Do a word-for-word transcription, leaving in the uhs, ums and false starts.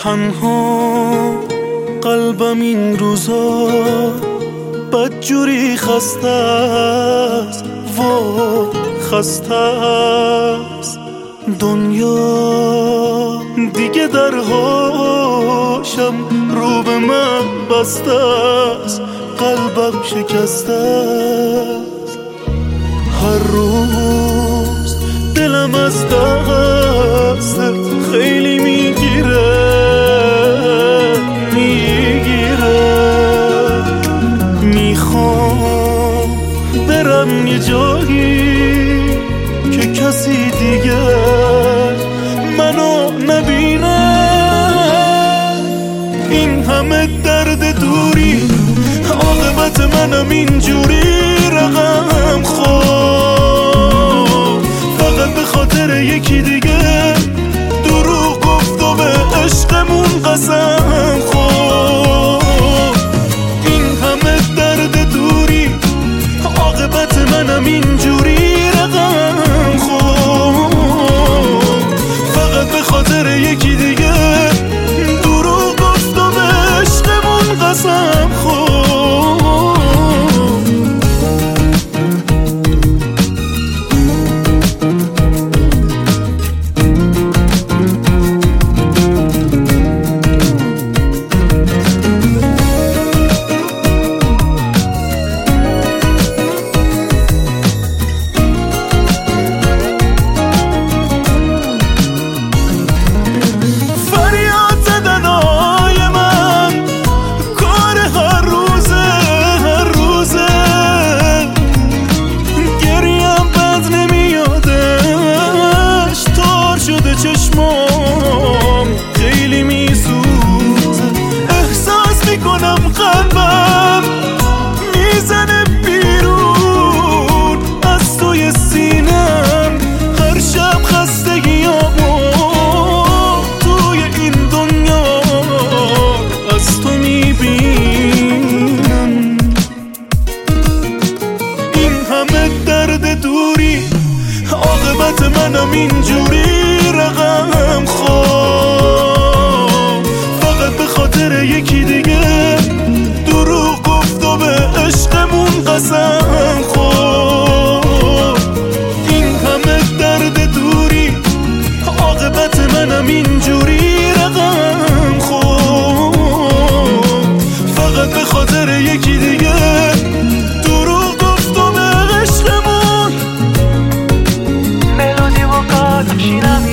تنها قلبم این روزا بدجوری خسته است و خسته است. دنیا دیگه درهاشم رو به من بسته است، قلبم شکسته است. هر روز دلم از دستت خیلی میگیره میگیره میخوام برم یه جایی که کسی دیگه منو نبینه. این همه درد دوری عاقبت منم اینجوری رقم خورد، فقط به خاطر یکی دیگه دروغ گفت و به عشقمون قسم خورد. این همه درد دوری عاقبت منم اینجوری رقم خورد، فقط به خاطر یکی دیگه دروغ گفت و به عشقمون قسم خورد. چشمام خیلی میسوزه، احساس میکنم قلبم میزنه بیرون از توی سینم. هر شب خستگیامو توی این دنیا از تو میبینم. این همه درد دوری عاقبت منم اینجوری رقم خورد، فقط به خاطر یکی دیگه دروغ گفت و به عشقمون قسم خورد. این همه درد دوری عاقبت منم اینجوری رقم خورد، فقط به خاطر یکی دیگه دروغ گفت و به عشقمون. ملودی و قلب شیرم